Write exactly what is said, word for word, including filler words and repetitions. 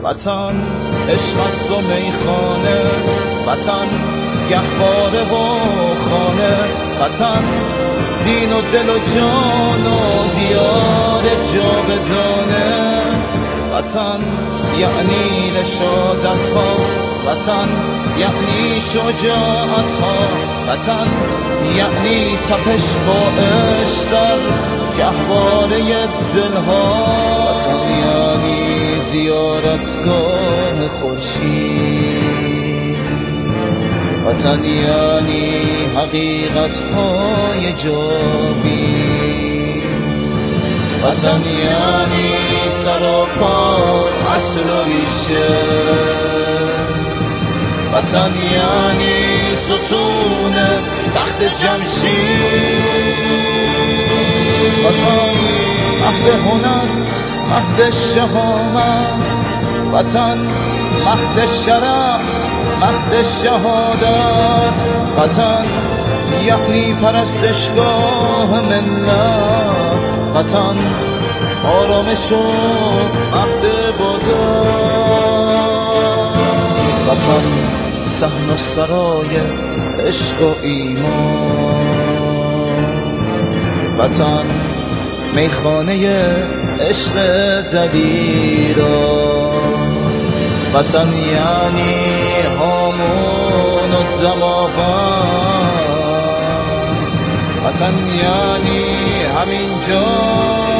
وطن عشق است و میخانه، وطن گهواره و خانه، وطن دین و دل و جان و دیار جاودانه، وطن یعنی رشادت ها، وطن یعنی شجاعت ها، وطن یعنی تپش با عشق در گهواره دل ها، وطن یعنی زیارتگاه خورشید، وطن یعنی حقیقت های جاوید، وطن یعنی سر و پا اصل و ریشه، وطن یعنی ستون تخت جمشید، وطن مهد هنر، مهد شهامت، وطن مهد شرف، مهد شهادت، وطن یعنی پرستشگاه ملت، وطن آرامش و مهد بودن، وطن صحن و سرای عشق و ایمان، وطن میخانه عشق دلیران، وطن یعنی هامون و دماوند، وطن یعنی همین جا